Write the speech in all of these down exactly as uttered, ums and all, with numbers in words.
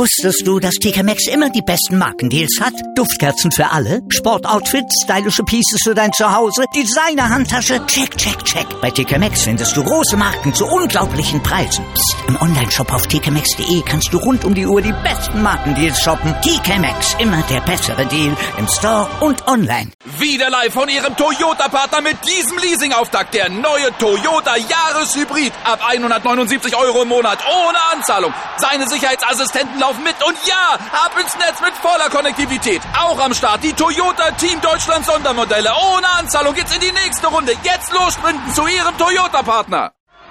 Wusstest du, dass T K Maxx immer die besten Markendeals hat? Duftkerzen für alle, Sportoutfits, stylische Pieces für dein Zuhause, Designer-Handtasche, check, check, check. Bei T K Maxx findest du große Marken zu unglaublichen Preisen. Psst. Im Onlineshop auf t k maxx punkt d e kannst du rund um die Uhr die besten Markendeals shoppen. T K Maxx, immer der bessere Deal im Store und online. Wieder live von Ihrem Toyota-Partner mit diesem Leasing-Auftakt. Der neue Toyota Jahreshybrid. Ab hundertneunundsiebzig Euro im Monat ohne Anzahlung. Seine Sicherheitsassistenten laufen mit und ja, ab ins Netz mit voller Konnektivität. Auch am Start die Toyota Team Deutschland Sondermodelle. Ohne Anzahlung geht's in die nächste Runde. Jetzt los sprinten zu Ihrem Toyota-Partner.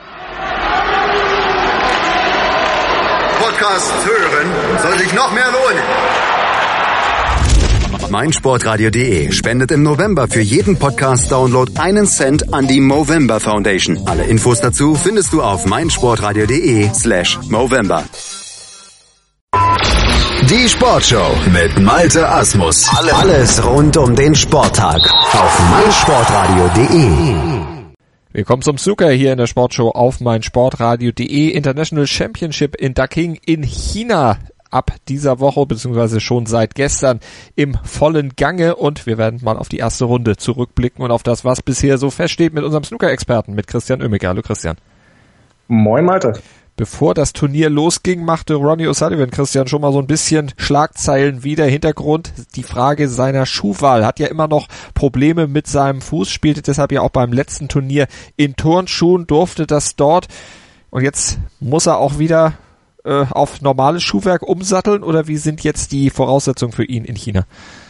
Podcast hören soll sich noch mehr lohnen. meinsportradio punkt de spendet im November für jeden Podcast-Download einen Cent an die Movember Foundation. Alle Infos dazu findest du auf meinsportradio punkt de slash Movember. Die Sportshow mit Malte Asmus. Alles rund um den Sporttag auf meinsportradio punkt de. Willkommen zum Snooker hier in der Sportshow auf meinsportradio punkt de. International Championship in Dakhing in China. Ab dieser Woche, beziehungsweise schon seit gestern im vollen Gange, und wir werden mal auf die erste Runde zurückblicken und auf das, was bisher so feststeht, mit unserem Snooker-Experten, mit Christian Oemmeke. Hallo Christian. Moin Malte. Bevor das Turnier losging, machte Ronnie O'Sullivan, Christian, schon mal so ein bisschen Schlagzeilen wieder. Hintergrund, die Frage seiner Schuhwahl. Hat ja immer noch Probleme mit seinem Fuß, spielte deshalb ja auch beim letzten Turnier in Turnschuhen, durfte das dort, und jetzt muss er auch wieder auf normales Schuhwerk umsatteln, oder wie sind jetzt die Voraussetzungen für ihn in China?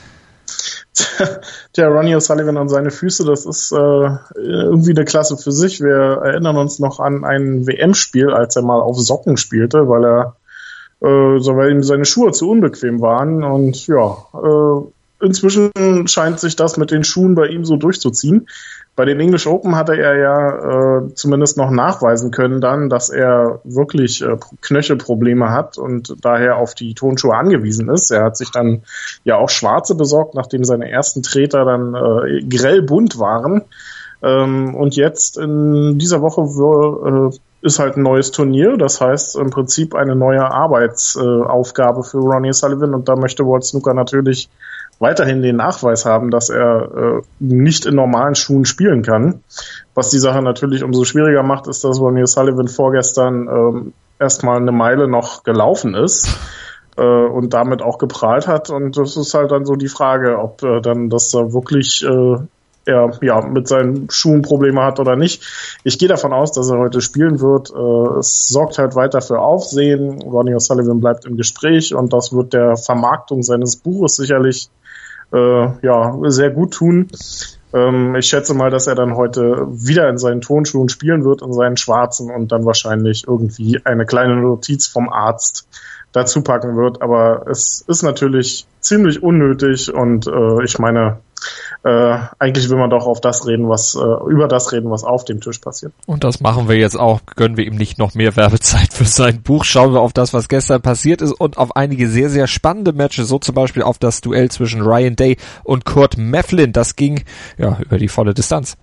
Tja, Ronnie O'Sullivan und seine Füße, das ist äh, irgendwie eine Klasse für sich. Wir erinnern uns noch an ein W M-Spiel, als er mal auf Socken spielte, weil er äh, so, weil ihm seine Schuhe zu unbequem waren. Und ja, äh, inzwischen scheint sich das mit den Schuhen bei ihm so durchzuziehen. Bei den English Open hatte er ja äh, zumindest noch nachweisen können dann, dass er wirklich äh, Knöchelprobleme hat und daher auf die Turnschuhe angewiesen ist. Er hat sich dann ja auch schwarze besorgt, nachdem seine ersten Treter dann äh, grell bunt waren. Ähm, und jetzt in dieser Woche äh, ist halt ein neues Turnier. Das heißt im Prinzip eine neue Arbeitsaufgabe äh, für Ronnie O'Sullivan, und da möchte World Snooker natürlich weiterhin den Nachweis haben, dass er äh, nicht in normalen Schuhen spielen kann. Was die Sache natürlich umso schwieriger macht, ist, dass Ronnie O'Sullivan vorgestern ähm, erstmal eine Meile noch gelaufen ist äh, und damit auch geprahlt hat. Und das ist halt dann so die Frage, ob äh, dann das da wirklich äh, er ja mit seinen Schuhen Probleme hat oder nicht. Ich gehe davon aus, dass er heute spielen wird. Äh, es sorgt halt weiter für Aufsehen. Ronnie O'Sullivan bleibt im Gespräch, und das wird der Vermarktung seines Buches sicherlich Äh, ja, sehr gut tun. Ähm, ich schätze mal, dass er dann heute wieder in seinen Turnschuhen spielen wird, in seinen schwarzen, und dann wahrscheinlich irgendwie eine kleine Notiz vom Arzt dazu packen wird. Aber es ist natürlich ziemlich unnötig, und äh, ich meine, äh, eigentlich will man doch auf das reden, was äh, über das reden, was auf dem Tisch passiert. Und das machen wir jetzt auch. Gönnen wir ihm nicht noch mehr Werbezeit für sein Buch. Schauen wir auf das, was gestern passiert ist, und auf einige sehr, sehr spannende Matches, so zum Beispiel auf das Duell zwischen Ryan Day und Kurt Mefflin. Das ging ja über die volle Distanz.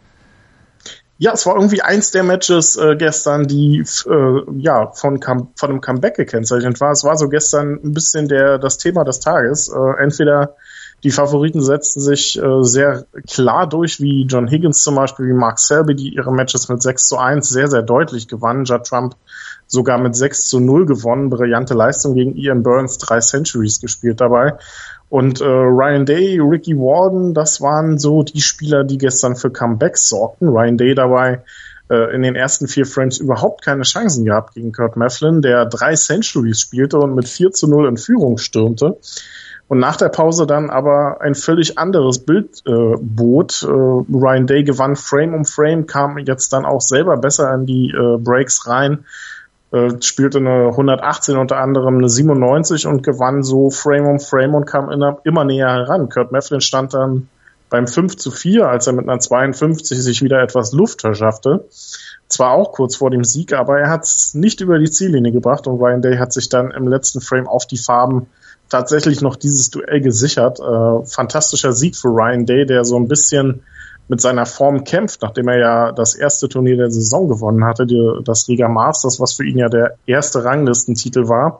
Ja, es war irgendwie eins der Matches äh, gestern, die äh, ja von, Come- von einem Comeback gekennzeichnet war. Es war so gestern ein bisschen der das Thema des Tages. Äh, entweder die Favoriten setzten sich äh, sehr klar durch, wie John Higgins zum Beispiel, wie Mark Selby, die ihre Matches mit sechs zu eins sehr, sehr deutlich gewannen. Judd Trump sogar mit sechs zu null gewonnen. Brillante Leistung gegen Ian Burns, drei Centuries gespielt dabei. Und äh, Ryan Day, Ricky Walden, das waren so die Spieler, die gestern für Comebacks sorgten. Ryan Day dabei äh, in den ersten vier Frames überhaupt keine Chancen gehabt gegen Kurt Mefflin, der drei Centuries spielte und mit vier zu null in Führung stürmte. Und nach der Pause dann aber ein völlig anderes Bild äh, bot. Äh, Ryan Day gewann Frame um Frame, kam jetzt dann auch selber besser in die äh, Breaks rein, äh, spielte eine hundertachtzehn, unter anderem eine siebenundneunzig, und gewann so Frame um Frame und kam immer, immer näher heran. Kurt Mefflin stand dann beim fünf zu vier, als er mit einer zweiundfünfzig sich wieder etwas Luft verschaffte. Zwar auch kurz vor dem Sieg, aber er hat es nicht über die Ziellinie gebracht, und Ryan Day hat sich dann im letzten Frame auf die Farben tatsächlich noch dieses Duell gesichert. Äh, fantastischer Sieg für Ryan Day, der so ein bisschen mit seiner Form kämpft, nachdem er ja das erste Turnier der Saison gewonnen hatte, die, das Riga Masters, was für ihn ja der erste Ranglistentitel war.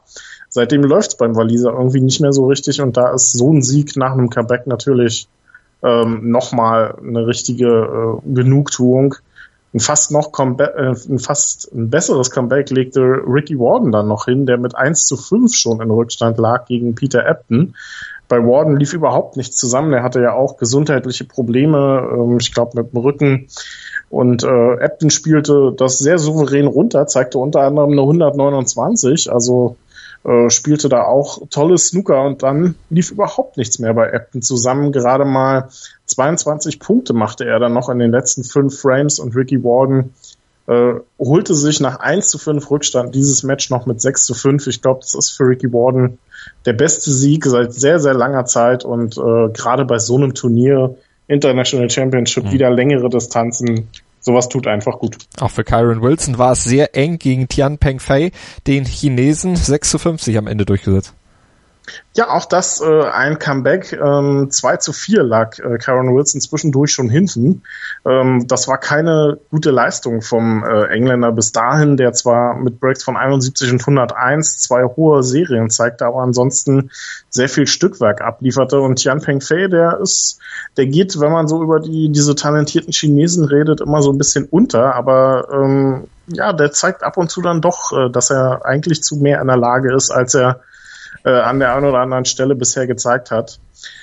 seitdem läuft's beim Waliser irgendwie nicht mehr so richtig und da ist so ein Sieg nach einem Comeback natürlich ähm, nochmal eine richtige äh, Genugtuung. Ein fast noch Comeback, äh, ein fast ein besseres Comeback legte Ricky Warden dann noch hin, der mit eins zu fünf schon in Rückstand lag gegen Peter Ebdon. Bei Warden lief überhaupt nichts zusammen. Der hatte ja auch gesundheitliche Probleme, ähm, ich glaube mit dem Rücken. Und äh, Ebdon spielte das sehr souverän runter, zeigte unter anderem eine hundertneunundzwanzig, also äh, spielte da auch tolles Snooker und dann lief überhaupt nichts mehr bei Ebdon zusammen. Gerade mal zweiundzwanzig Punkte machte er dann noch in den letzten fünf Frames und Ricky Warden äh, holte sich nach eins zu fünf Rückstand dieses Match noch mit sechs zu fünf. Ich glaube, das ist für Ricky Warden der beste Sieg seit sehr, sehr langer Zeit und äh, gerade bei so einem Turnier, International Championship, mhm. wieder längere Distanzen, sowas tut einfach gut. Auch für Kyron Wilson war es sehr eng gegen Tian Pengfei, den Chinesen, sechs zu fünfzig am Ende durchgesetzt. Ja, auch das äh, ein Comeback. Ähm, zwei zu vier lag äh, Kyron Wilson zwischendurch schon hinten. Ähm, das war keine gute Leistung vom äh, Engländer bis dahin, der zwar mit Breaks von einundsiebzig und hunderteins zwei hohe Serien zeigte, aber ansonsten sehr viel Stückwerk ablieferte. Und Tian Pengfei, der ist, der geht, wenn man so über die diese talentierten Chinesen redet, immer so ein bisschen unter, aber ähm, ja, der zeigt ab und zu dann doch, äh, dass er eigentlich zu mehr in der Lage ist, als er Äh, an der einen oder anderen Stelle bisher gezeigt hat.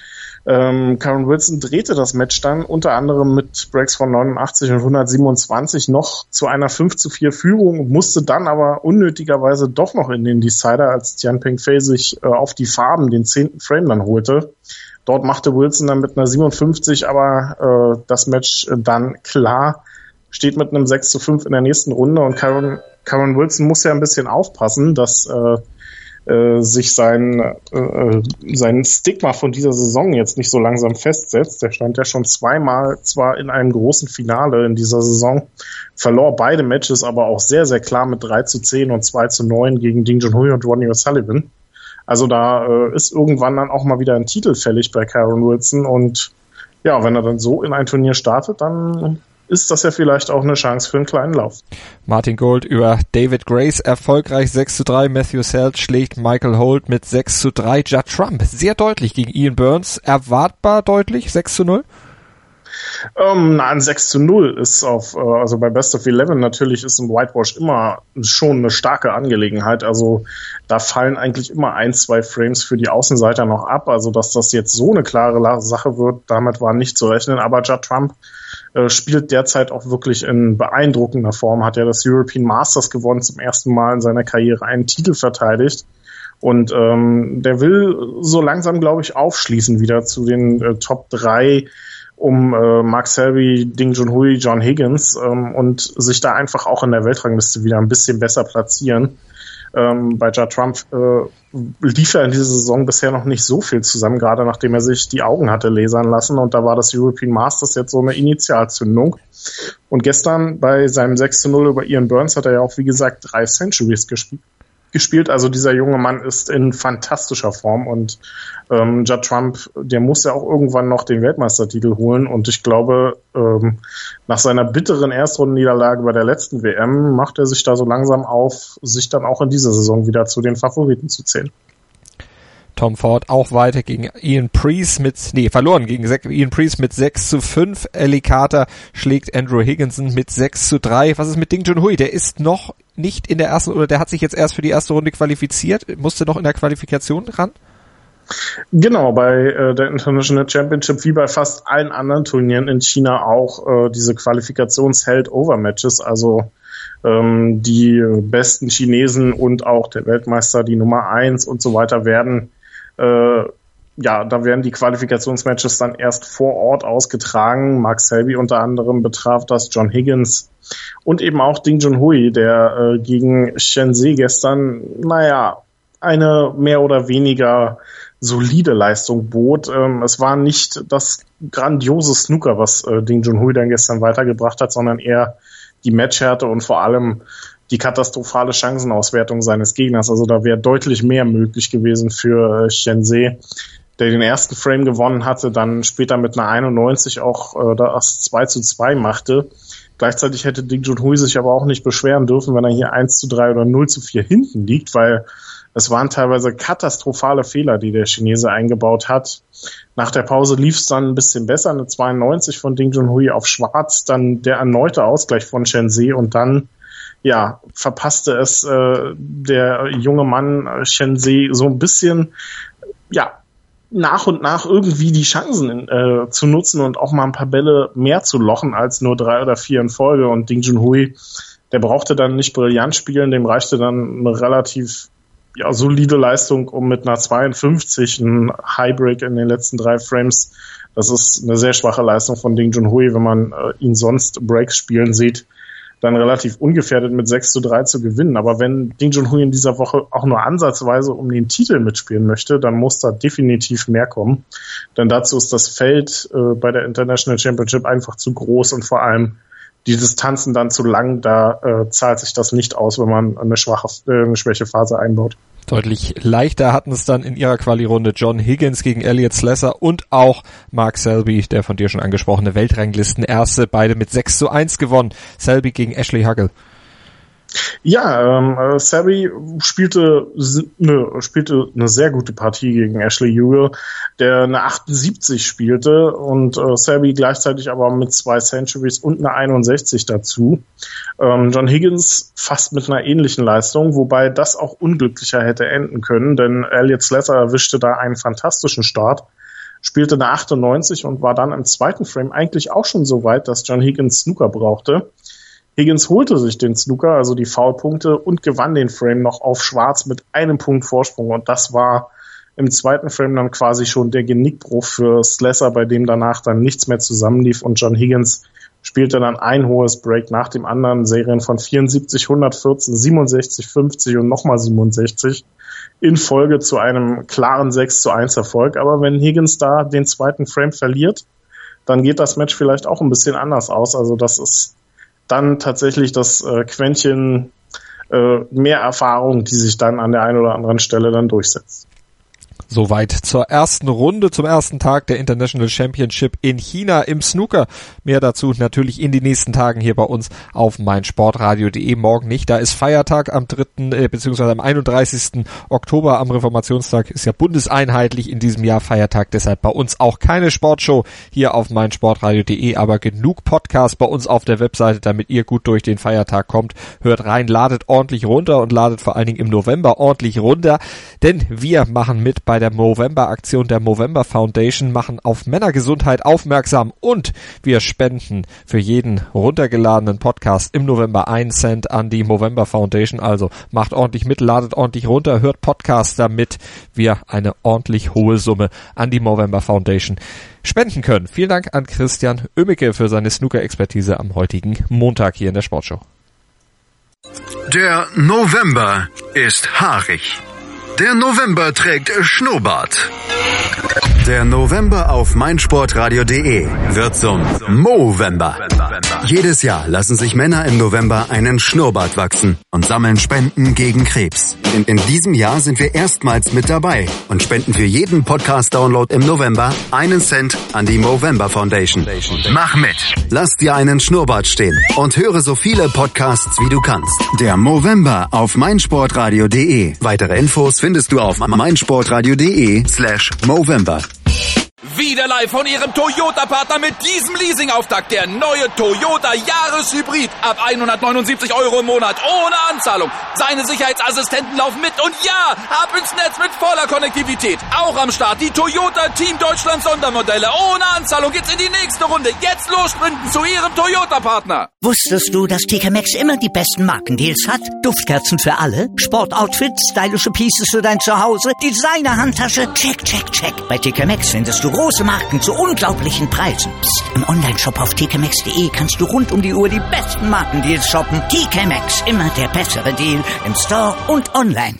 Ähm, Kyron Wilson drehte das Match dann unter anderem mit Breaks von neunundachtzig und hundertsiebenundzwanzig noch zu einer fünf zu vier Führung, musste dann aber unnötigerweise doch noch in den Decider, als Tian Pengfei sich äh, auf die Farben den zehnten Frame dann holte. Dort machte Wilson dann mit einer siebenundfünfzig aber äh, das Match dann klar, steht mit einem sechs zu fünf in der nächsten Runde und Kyron, Kyron Wilson muss ja ein bisschen aufpassen, dass äh, sich sein, äh, sein Stigma von dieser Saison jetzt nicht so langsam festsetzt. Der stand ja schon zweimal zwar in einem großen Finale in dieser Saison, verlor beide Matches, aber auch sehr, sehr klar mit drei zu zehn und zwei zu neun gegen Ding Junhui und Ronnie O'Sullivan. Also da äh, ist irgendwann dann auch mal wieder ein Titel fällig bei Kyron Wilson und ja, wenn er dann so in ein Turnier startet, dann ist das ja vielleicht auch eine Chance für einen kleinen Lauf. Martin Gold über David Grace erfolgreich sechs zu drei. Matthew Selt schlägt Michael Holt mit sechs zu drei. Judd Trump sehr deutlich gegen Ian Burns. Erwartbar deutlich, sechs zu null? Ähm, ein sechs zu null ist auf, äh, also bei Best of elf natürlich ist ein Whitewash immer schon eine starke Angelegenheit. Also da fallen eigentlich immer ein, zwei Frames für die Außenseiter noch ab. Also dass das jetzt so eine klare Sache wird, damit war nicht zu rechnen. Aber Judd Trump äh, spielt derzeit auch wirklich in beeindruckender Form. Hat ja das European Masters gewonnen, zum ersten Mal in seiner Karriere einen Titel verteidigt. Und ähm, der will so langsam, glaube ich, aufschließen wieder zu den äh, Top drei um äh, Mark Selby, Ding Junhui, John Higgins ähm, und sich da einfach auch in der Weltrangliste wieder ein bisschen besser platzieren. Ähm, bei Judd Trump äh, lief er in dieser Saison bisher noch nicht so viel zusammen, gerade nachdem er sich die Augen hatte lasern lassen und da war das European Masters jetzt so eine Initialzündung. Und gestern bei seinem sechs zu null über Ian Burns hat er ja auch, wie gesagt, drei Centuries gespielt. gespielt. Also dieser junge Mann ist in fantastischer Form und ähm, Judd Trump, der muss ja auch irgendwann noch den Weltmeistertitel holen und ich glaube, ähm, nach seiner bitteren Erstrundenniederlage bei der letzten W M macht er sich da so langsam auf, sich dann auch in dieser Saison wieder zu den Favoriten zu zählen. Tom Ford auch weiter gegen Ian Preece mit, nee, verloren gegen Ian Preece mit sechs zu fünf. Ellie Carter schlägt Andrew Higginson mit sechs zu drei. Was ist mit Ding Junhui? Der ist noch nicht in der ersten, oder der hat sich jetzt erst für die erste Runde qualifiziert, musste noch in der Qualifikation ran? Genau, bei äh, der International Championship, wie bei fast allen anderen Turnieren in China auch äh, diese Qualifikations-Held-Over-Matches, also ähm, die besten Chinesen und auch der Weltmeister, die Nummer eins und so weiter werden Äh, ja, da werden die Qualifikationsmatches dann erst vor Ort ausgetragen. Mark Selby unter anderem betraf das, John Higgins und eben auch Ding Junhui, der äh, gegen Shenzhen gestern, naja, eine mehr oder weniger solide Leistung bot. Ähm, es war nicht das grandiose Snooker, was äh, Ding Junhui dann gestern weitergebracht hat, sondern eher die Matchhärte und vor allem die katastrophale Chancenauswertung seines Gegners. Also da wäre deutlich mehr möglich gewesen für äh, Shenzhen, der den ersten Frame gewonnen hatte, dann später mit einer einundneunzig auch äh, das zwei zu zwei machte. Gleichzeitig hätte Ding Junhui sich aber auch nicht beschweren dürfen, wenn er hier eins zu drei oder null zu vier hinten liegt, weil Es waren teilweise katastrophale Fehler, die der Chinese eingebaut hat. Nach der Pause lief es dann ein bisschen besser, eine zweiundneunzig von Ding Junhui auf Schwarz, dann der erneute Ausgleich von Chen Zhe und dann ja, verpasste es äh, der junge Mann äh, Chen Zhe so ein bisschen, ja, nach und nach irgendwie die Chancen äh, zu nutzen und auch mal ein paar Bälle mehr zu lochen als nur drei oder vier in Folge. Und Ding Junhui, der brauchte dann nicht brillant spielen, dem reichte dann eine relativ ja, solide Leistung, um mit einer zweiundfünfzig ein Highbreak in den letzten drei Frames. Das ist eine sehr schwache Leistung von Ding Junhui, wenn man äh, ihn sonst Breaks spielen sieht, dann relativ ungefährdet mit sechs zu drei zu gewinnen. Aber wenn Ding Junhui in dieser Woche auch nur ansatzweise um den Titel mitspielen möchte, dann muss da definitiv mehr kommen. Denn dazu ist das Feld äh, bei der International Championship einfach zu groß und vor allem die Distanzen dann zu lang. Da äh, zahlt sich das nicht aus, wenn man eine schwache, äh, eine Schwächephase einbaut. Deutlich leichter hatten es dann in ihrer Quali-Runde John Higgins gegen Elliott Slesser und auch Mark Selby, der von dir schon angesprochene Weltranglisten-Erste, beide mit sechs zu eins gewonnen. Selby gegen Ashley Huggle. Ja, ähm, Selby spielte ne, spielte eine sehr gute Partie gegen Ashley Hugel, der eine achtundsiebzig spielte und äh, Selby gleichzeitig aber mit zwei Centuries und eine einundsechzig dazu. Ähm, John Higgins fast mit einer ähnlichen Leistung, wobei das auch unglücklicher hätte enden können, denn Elliott Slesser erwischte da einen fantastischen Start, spielte eine achtundneunzig und war dann im zweiten Frame eigentlich auch schon so weit, dass John Higgins Snooker brauchte. Higgins holte sich den Snooker, also die Foulpunkte, und gewann den Frame noch auf Schwarz mit einem Punkt Vorsprung. Und das war im zweiten Frame dann quasi schon der Genickbruch für Slesser, bei dem danach dann nichts mehr zusammenlief. Und John Higgins spielte dann ein hohes Break nach dem anderen, Serien von vierundsiebzig, hundertvierzehn, siebenundsechzig, fünfzig und nochmal siebenundsechzig in Folge zu einem klaren sechs zu eins Erfolg. Aber wenn Higgins da den zweiten Frame verliert, dann geht das Match vielleicht auch ein bisschen anders aus. Also das ist dann tatsächlich das äh, Quäntchen äh, mehr Erfahrung, die sich dann an der einen oder anderen Stelle dann durchsetzt. Soweit zur ersten Runde, zum ersten Tag der International Championship in China im Snooker. Mehr dazu natürlich in den nächsten Tagen hier bei uns auf meinsportradio punkt de. Morgen nicht, da ist Feiertag am dritten Äh, beziehungsweise am einunddreißigsten Oktober am Reformationstag, ist ja bundeseinheitlich in diesem Jahr Feiertag, deshalb bei uns auch keine Sportshow hier auf meinsportradio punkt de, aber genug Podcasts bei uns auf der Webseite, damit ihr gut durch den Feiertag kommt. Hört rein, ladet ordentlich runter und ladet vor allen Dingen im November ordentlich runter, denn wir machen mit bei der Movember-Aktion der Movember Foundation, machen auf Männergesundheit aufmerksam und wir spenden für jeden runtergeladenen Podcast im November einen Cent an die Movember Foundation. Also macht ordentlich mit, ladet ordentlich runter, hört Podcasts, damit wir eine ordentlich hohe Summe an die Movember Foundation spenden können. Vielen Dank an Christian Oemmeke für seine Snooker-Expertise am heutigen Montag hier in der Sportshow. Der November ist haarig. Der November trägt Schnurrbart. Der November auf meinsportradio punkt de wird zum Movember. Jedes Jahr lassen sich Männer im November einen Schnurrbart wachsen und sammeln Spenden gegen Krebs. In, in diesem Jahr sind wir erstmals mit dabei und spenden für jeden Podcast-Download im November einen Cent an die Movember Foundation. Mach mit! Lass dir einen Schnurrbart stehen und höre so viele Podcasts wie du kannst. Der Movember auf meinsportradio punkt de. Weitere Infos findest du auf meinsportradio punkt de slash Movember. Wieder live von Ihrem Toyota-Partner mit diesem Leasing-Auftakt. Der neue Toyota Jahreshybrid. Ab hundertneunundsiebzig Euro im Monat. Ohne Anzahlung. Seine Sicherheitsassistenten laufen mit. Und ja, ab ins Netz mit voller Konnektivität. Auch am Start die Toyota Team Deutschland Sondermodelle. Ohne Anzahlung geht's in die nächste Runde. Jetzt los sprinten zu Ihrem Toyota-Partner. Wusstest du, dass T K Maxx immer die besten Markendeals hat? Duftkerzen für alle, Sportoutfits, stylische Pieces für dein Zuhause, Designer-Handtasche, check, check, check. Bei T K Maxx findest du große Marken zu unglaublichen Preisen. Psst. Im Onlineshop auf t k maxx punkt de kannst du rund um die Uhr die besten Markendeals shoppen. T K Maxx, immer der bessere Deal im Store und online.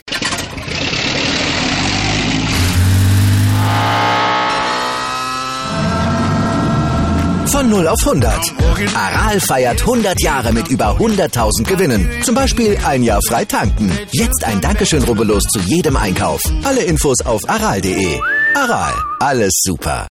Von null auf hundert. Aral feiert hundert Jahre mit über hunderttausend Gewinnen. Zum Beispiel ein Jahr frei tanken. Jetzt ein Dankeschön, rubbellos zu jedem Einkauf. Alle Infos auf aral punkt de. Aral, alles super.